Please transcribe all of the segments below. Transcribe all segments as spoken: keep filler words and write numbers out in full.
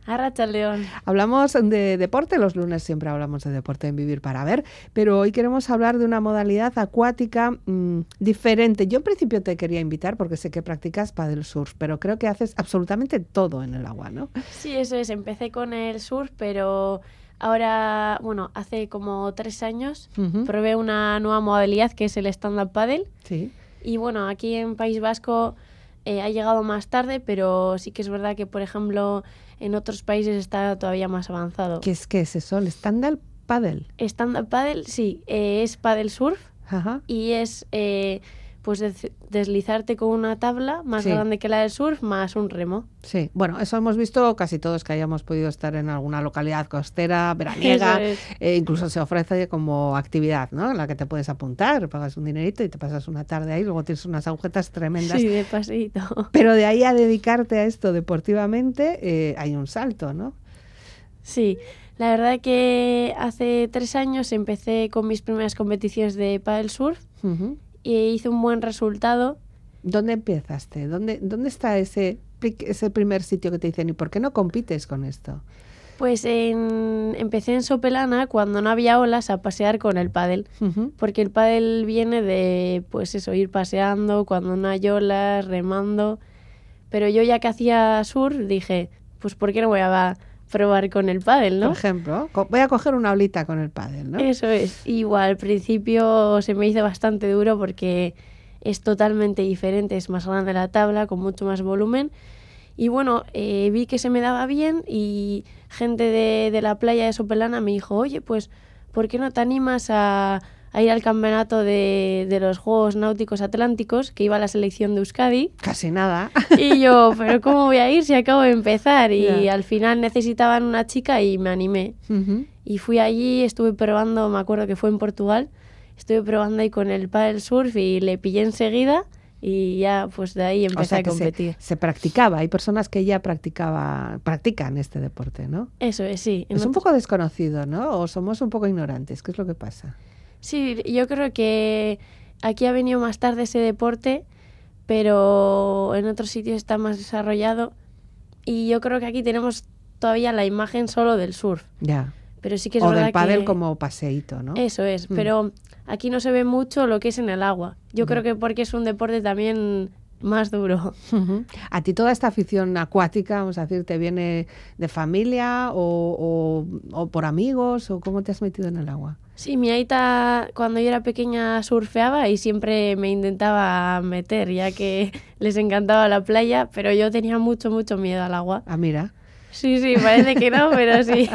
Arratsaldeon. Hablamos de deporte, los lunes siempre hablamos de deporte en Vivir para Ver, pero hoy queremos hablar de una modalidad acuática mmm, diferente. Yo en principio te quería invitar porque sé que practicas paddle surf, pero creo que haces absolutamente todo en el agua, ¿no? Sí, eso es. Empecé con el surf, pero ahora, bueno, hace como tres años uh-huh. probé una nueva modalidad que es el stand-up paddle. Sí. Y bueno, aquí en País Vasco eh, ha llegado más tarde, pero sí que es verdad que, por ejemplo, en otros países está todavía más avanzado. ¿Qué es, qué es eso? ¿El stand-up paddle? Stand-up paddle, sí, eh, es paddle surf. Ajá. Y es eh, pues des- deslizarte con una tabla más sí. grande que la del surf más un remo. Sí, bueno, eso hemos visto casi todos que hayamos podido estar en alguna localidad costera, veraniega, es. eh, incluso se ofrece como actividad, ¿no? En la que te puedes apuntar, pagas un dinerito y te pasas una tarde ahí, luego tienes unas agujetas tremendas. Sí, de paseíto. Pero de ahí a dedicarte a esto deportivamente eh, hay un salto, ¿no? Sí, la verdad que hace tres años empecé con mis primeras competiciones de paddle surf uh-huh. y hice un buen resultado. ¿Dónde empezaste? ¿Dónde, dónde está ese, ese primer sitio que te dicen, ¿y por qué no compites con esto? Pues en, empecé en Sopelana cuando no había olas a pasear con el pádel, uh-huh. porque el pádel viene de, pues eso, ir paseando cuando no hay olas, remando. Pero yo ya que hacía surf dije, pues ¿por qué no voy a probar con el pádel, no? Por ejemplo, voy a coger una olita con el pádel, ¿no? Eso es. Igual al principio se me hizo bastante duro porque es totalmente diferente, es más grande la tabla, con mucho más volumen. Y bueno, eh, vi que se me daba bien y gente de, de la playa de Sopelana me dijo, oye, pues, ¿por qué no te animas a, a ir al campeonato de, de los Juegos Náuticos Atlánticos, que iba la selección de Euskadi? Casi nada. Y yo, ¿pero cómo voy a ir si acabo de empezar? Y yeah. al final necesitaban una chica y me animé. Uh-huh. Y fui allí, estuve probando, me acuerdo que fue en Portugal, estuve probando ahí con el paddle surf y le pillé enseguida. Y ya, pues de ahí empecé o sea, a competir. Se, se practicaba, hay personas que ya practicaba, practican este deporte, ¿no? Eso es, sí. Es un poco desconocido, ¿no? O somos un poco ignorantes, ¿qué es lo que pasa? Sí, yo creo que aquí ha venido más tarde ese deporte, pero en otros sitios está más desarrollado. Y yo creo que aquí tenemos todavía la imagen solo del surf. Ya. Pero sí que es o verdad del pádel que... como paseíto, ¿no? Eso es, mm. pero aquí no se ve mucho lo que es en el agua. Yo mm. creo que porque es un deporte también más duro. Uh-huh. ¿A ti toda esta afición acuática, vamos a decir, te viene de familia o, o, o por amigos o cómo te has metido en el agua? Sí, mi aita cuando yo era pequeña surfeaba y siempre me intentaba meter, ya que les encantaba la playa, pero yo tenía mucho, mucho miedo al agua. Ah, mira. Sí, sí, parece que no, pero sí.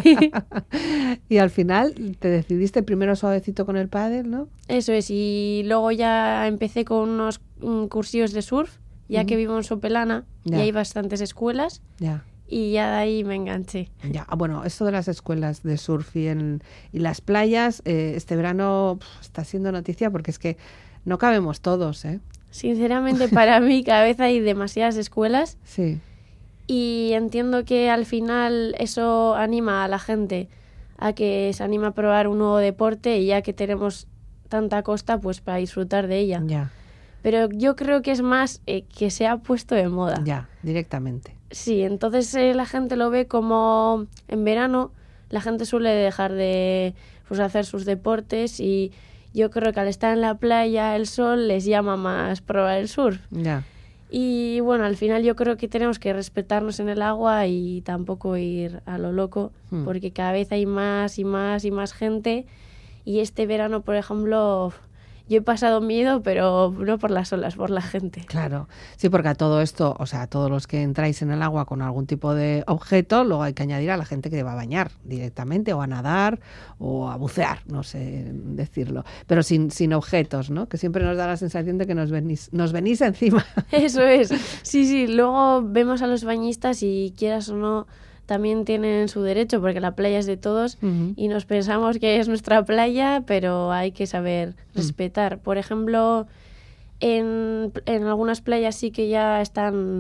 Y al final te decidiste primero suavecito con el pádel, ¿no? Eso es, y luego ya empecé con unos um, cursillos de surf, ya uh-huh. que vivo en Sopelana, ya. y hay bastantes escuelas, ya. y ya de ahí me enganché. Ya, bueno, esto de las escuelas de surf y, en, y las playas, eh, este verano pff, está siendo noticia porque es que no cabemos todos, ¿eh? Sinceramente, para mí cada vez hay demasiadas escuelas. Sí. Y entiendo que al final eso anima a la gente a que se anima a probar un nuevo deporte y ya que tenemos tanta costa, pues para disfrutar de ella. Ya. Pero yo creo que es más eh, que se ha puesto de moda. Ya, directamente. Sí, entonces eh, la gente lo ve como en verano, la gente suele dejar de pues, hacer sus deportes y yo creo que al estar en la playa, el sol les llama más probar el surf. Ya. Y bueno, al final yo creo que tenemos que respetarnos en el agua y tampoco ir a lo loco, hmm. porque cada vez hay más y más y más gente. Y este verano, por ejemplo, yo he pasado miedo, pero no por las olas, por la gente. Claro, sí, porque a todo esto, o sea, a todos los que entráis en el agua con algún tipo de objeto, luego hay que añadir a la gente que va a bañar directamente, o a nadar, o a bucear, no sé decirlo, pero sin, sin objetos, ¿no? Que siempre nos da la sensación de que nos venís, nos venís encima. Eso es, sí, sí, luego vemos a los bañistas y quieras o no, también tienen su derecho porque la playa es de todos uh-huh. y nos pensamos que es nuestra playa, pero hay que saber respetar. Uh-huh. Por ejemplo, en, en algunas playas sí que ya están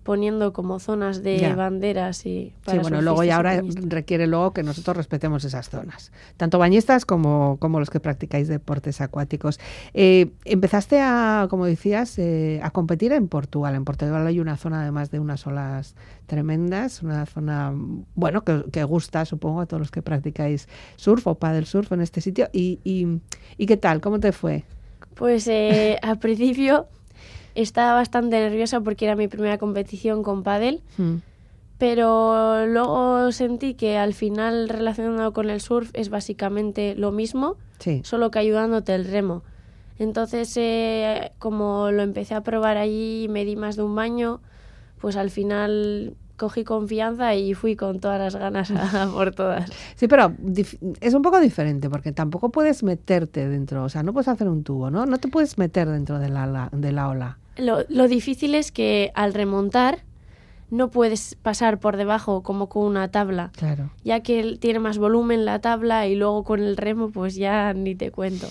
poniendo como zonas de Ya. banderas y para Sí, bueno, luego surfistas ya y ahora bañistas. requiere luego que nosotros respetemos esas zonas, tanto bañistas como, como los que practicáis deportes acuáticos. Eh, empezaste a, como decías, eh, a competir en Portugal. En Portugal hay una zona además de unas olas tremendas, una zona, bueno, que, que gusta, supongo, a todos los que practicáis surf o paddle surf en este sitio. ¿Y, y, y qué tal? ¿Cómo te fue? Pues eh, al principio estaba bastante nerviosa porque era mi primera competición con pádel, Hmm. pero luego sentí que al final relacionado con el surf es básicamente lo mismo, Sí. solo que ayudándote el remo. Entonces, eh, como lo empecé a probar allí y me di más de un baño, pues al final cogí confianza y fui con todas las ganas a, a por todas. Sí, pero dif- es un poco diferente porque tampoco puedes meterte dentro, o sea, no puedes hacer un tubo, ¿no? No te puedes meter dentro de la, la- de la ola. Lo, lo difícil es que al remontar no puedes pasar por debajo como con una tabla, Claro. ya que él tiene más volumen la tabla y luego con el remo pues ya ni te cuento.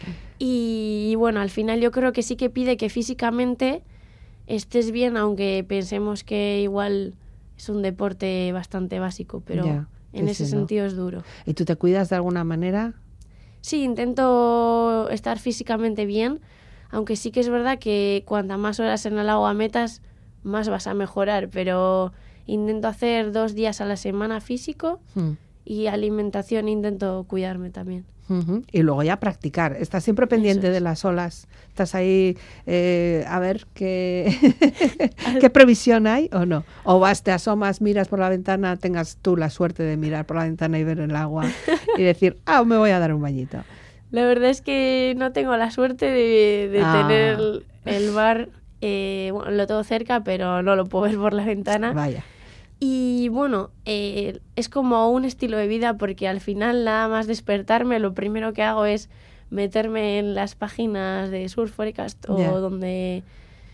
Y bueno, al final yo creo que sí que pide que físicamente estés bien, aunque pensemos que igual es un deporte bastante básico, pero Ya, en sí, ese sí, ¿no? sentido es duro. ¿Y tú te cuidas de alguna manera? Sí, intento estar físicamente bien, aunque sí que es verdad que cuanta más horas en el agua metas, más vas a mejorar, pero intento hacer dos días a la semana físico Mm. y alimentación intento cuidarme también. Ujú. Y luego ya practicar. Estás siempre pendiente Eso es. de las olas. Estás ahí eh, a ver qué, qué previsión hay o no. O vas, te asomas, miras por la ventana, tengas tú la suerte de mirar por la ventana y ver el agua y decir, ah, me voy a dar un bañito. La verdad es que no tengo la suerte de, de Ah. tener el, el mar, eh, bueno, lo tengo cerca, pero no lo puedo ver por la ventana. Vaya. Y bueno, eh, es como un estilo de vida porque al final nada más despertarme, lo primero que hago es meterme en las páginas de Surf Forecast o Ya. donde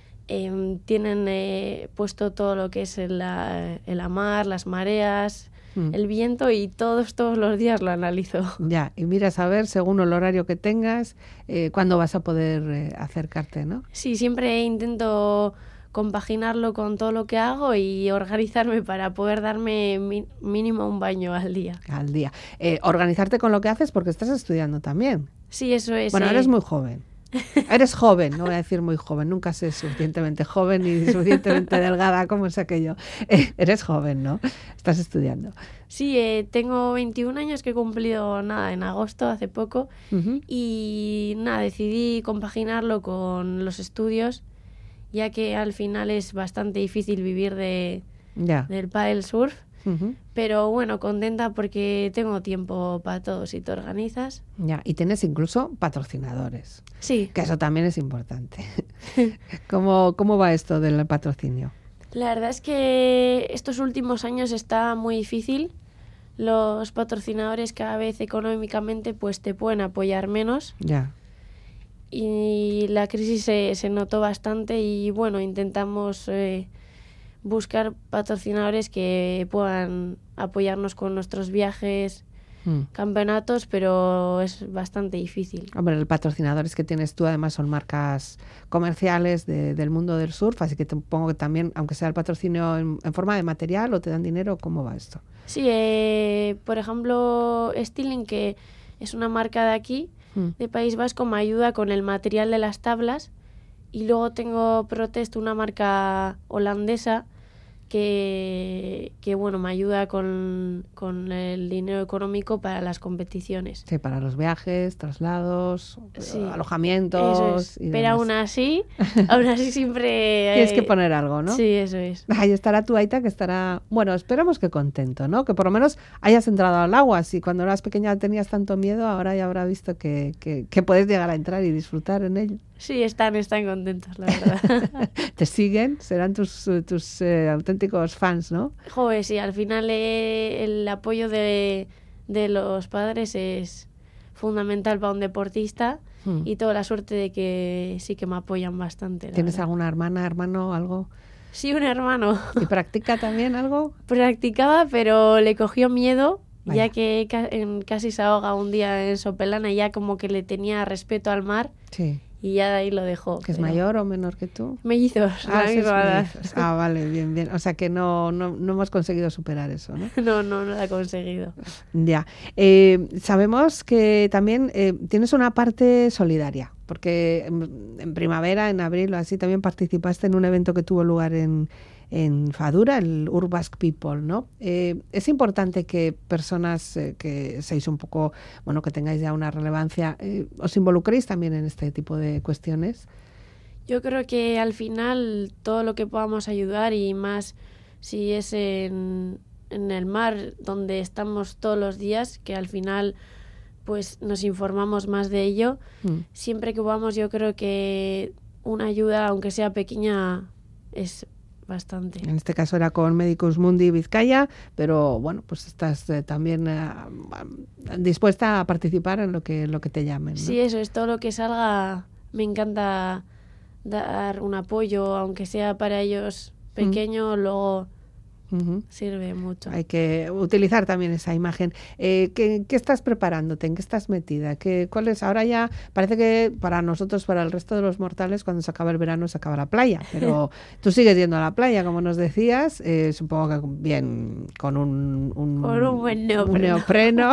eh, tienen eh, puesto todo lo que es el, la, el mar, las mareas, Mm. el viento y todos, todos los días lo analizo. Ya, y miras a ver, según el horario que tengas, eh, cuándo vas a poder eh, acercarte, ¿no? Sí, siempre intento compaginarlo con todo lo que hago y organizarme para poder darme mi- mínimo un baño al día. Al día. Eh, organizarte con lo que haces porque estás estudiando también. Sí, eso es. Bueno, eh, eres muy joven. Eres joven, no voy a decir muy joven, nunca sé suficientemente joven ni suficientemente delgada como es aquello. Eh, eres joven, ¿no? Estás estudiando. Sí, eh, tengo veintiún años que he cumplido nada en agosto, hace poco, Ujú. y nada, decidí compaginarlo con los estudios, ya que al final es bastante difícil vivir de, Ya. del paddle surf, Ujú. pero bueno, contenta porque tengo tiempo para todo si te organizas. Ya. Y tienes incluso patrocinadores, Sí, que eso también es importante. ¿Cómo, cómo va esto del patrocinio? la verdad es que estos últimos años está muy difícil. Los patrocinadores cada vez económicamente pues te pueden apoyar menos. Ya. Y la crisis se, se notó bastante y bueno, intentamos eh, buscar patrocinadores que puedan apoyarnos con nuestros viajes, Mm. campeonatos, pero es bastante difícil. Hombre, los patrocinadores que tienes tú además son marcas comerciales de- del mundo del surf, así que te supongo que también, aunque sea el patrocinio en, en forma de material o te dan dinero, ¿cómo va esto? Sí, eh, por ejemplo, Stilling, que es una marca de aquí, Mm. de País Vasco, me ayuda con el material de las tablas. Y luego tengo Protest, una marca holandesa, que, que bueno, me ayuda con, con el dinero económico para las competiciones. Sí, para los viajes, traslados, Sí, alojamientos. Eso es. y Pero demás. aún así, aún así siempre... Tienes que eh, poner algo, ¿no? Sí, eso es. Ahí estará tu Aita, que estará, bueno, esperemos que contento, ¿no? Que por lo menos hayas entrado al agua. Si cuando eras pequeña tenías tanto miedo, ahora ya habrá visto que, que, que puedes llegar a entrar y disfrutar en ello. Sí, están, están contentos, la verdad. Te siguen, serán tus, eh, tus eh, auténticos fans, ¿no? Joder, sí, al final eh, el apoyo de, de los padres es fundamental para un deportista Hmm. y toda la suerte de que sí que me apoyan bastante. la ¿Tienes verdad. alguna hermana, hermano, algo? Sí, un hermano. ¿Y practica también algo? Practicaba, pero le cogió miedo, Vaya. ya que ca- en- casi se ahoga un día en Sopelana y ya como que le tenía respeto al mar. Sí. y ya de ahí lo dejó. ¿Que es pero- mayor o menor que tú? Mellizos, Ah, la sí, misma edad. mellizos. Ah, vale, bien, bien. O sea que no, no, no hemos conseguido superar eso, ¿no? No, no, no lo ha conseguido. Ya. Eh, sabemos que también eh, tienes una parte solidaria, porque en, en primavera, en abril o así, también participaste en un evento que tuvo lugar en, en Fadura, el Urbask People, ¿no? Eh, es importante que personas eh, que seáis un poco, bueno, que tengáis ya una relevancia, eh, os involucréis también en este tipo de cuestiones. Yo creo que al final todo lo que podamos ayudar y más si es en, en el mar donde estamos todos los días, que al final pues nos informamos más de ello, Mm. siempre que podamos yo creo que una ayuda, aunque sea pequeña, es bastante. En este caso era con Medicus Mundi Vizcaya, pero bueno, pues estás eh, también eh, dispuesta a participar en lo que, en lo que te llamen, ¿no? Sí, eso es todo lo que salga. Me encanta dar un apoyo, aunque sea para ellos pequeño, luego Ujú. sirve mucho. Hay que utilizar también esa imagen. Eh, ¿qué, qué estás preparándote? ¿En qué estás metida? ¿Qué, cuál es? Ahora ya parece que para nosotros, para el resto de los mortales, cuando se acaba el verano se acaba la playa, pero tú sigues yendo a la playa, como nos decías, eh, supongo que bien con un, un, Con un buen neopreno. un neopreno.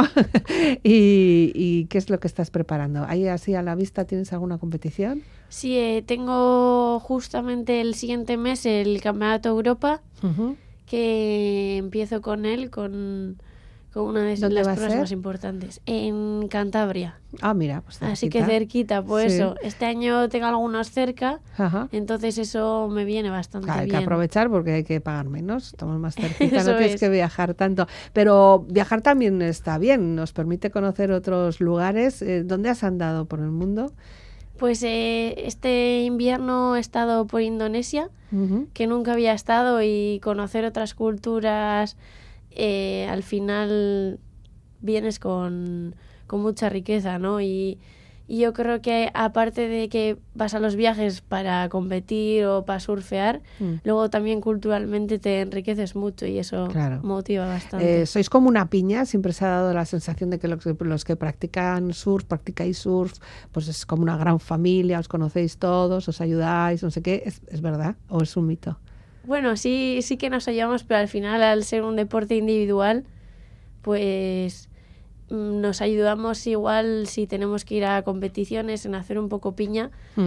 y, ¿Y qué es lo que estás preparando? ¿Ahí así a la vista tienes alguna competición? Sí, eh, tengo justamente el siguiente mes el Campeonato Europa, Uh-huh. que empiezo con él, con, con una de ¿Dónde las va a pruebas ser? más importantes, en Cantabria. Ah, mira, pues Así cerquita. que cerquita, pues Sí. eso. Este año tengo algunos cerca, Ajá. entonces eso me viene bastante Claro, hay que bien. aprovechar porque hay que pagar menos, estamos más cerquita, Eso no tienes es. que viajar tanto. Pero viajar también está bien, nos permite conocer otros lugares. Eh, ¿Dónde has andado por el mundo? Pues eh, este invierno he estado por Indonesia, Ujú. que nunca había estado, y conocer otras culturas, eh, al final vienes con, con mucha riqueza, ¿no? Y, y yo creo que aparte de que vas a los viajes para competir o para surfear, Mm. luego también culturalmente te enriqueces mucho y eso Claro. motiva bastante. Eh, sois como una piña, siempre se ha dado la sensación de que los, que los que practican surf, practicáis surf, pues es como una gran familia, os conocéis todos, os ayudáis, no sé qué. ¿Es, es verdad o es un mito? Bueno, sí, sí que nos ayudamos, pero al final, al ser un deporte individual, pues mm, nos ayudamos igual si tenemos que ir a competiciones, en hacer un poco piña, Mm.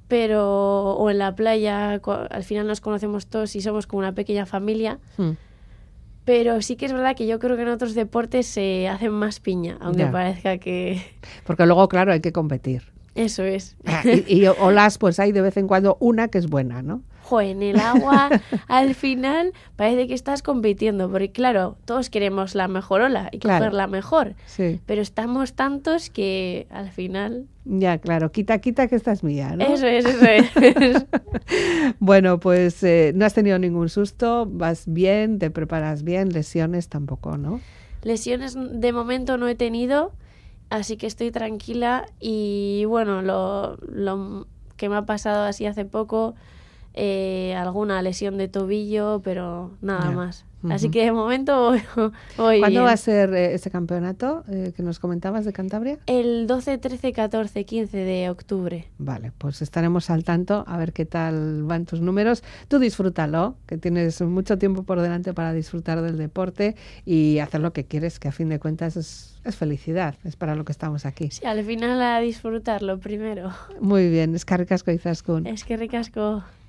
pero o en la playa, cu- al final nos conocemos todos y somos como una pequeña familia. Mm. Pero sí que es verdad que yo creo que en otros deportes se hacen más piña, aunque Ya. parezca que Porque luego, claro, hay que competir. eso es. Ah, y, y olas, pues hay de vez en cuando una que es buena, ¿no? Jo, en el agua, al final parece que estás compitiendo, porque claro, todos queremos la mejor ola y Claro. coger la mejor, Sí. pero estamos tantos que al final... Ya, claro, quita, quita que esta es mía, ¿no? Eso es, eso es. Bueno, pues eh, no has tenido ningún susto, vas bien, te preparas bien, lesiones tampoco, ¿no? Lesiones de momento no he tenido, así que estoy tranquila y bueno, lo, lo que me ha pasado así hace poco, eh, alguna lesión de tobillo, pero nada Ya. más. Ujú. Así que de momento voy, voy ¿Cuándo bien. va a ser eh, ese campeonato eh, que nos comentabas de Cantabria? El doce, trece, catorce, quince de octubre. Vale, pues estaremos al tanto a ver qué tal van tus números. Tú disfrútalo, que tienes mucho tiempo por delante para disfrutar del deporte y hacer lo que quieres, que a fin de cuentas es, es felicidad, es para lo que estamos aquí. Sí, al final a disfrutarlo primero. Muy bien, eskerrik asko Izaskun. Es que ricasco.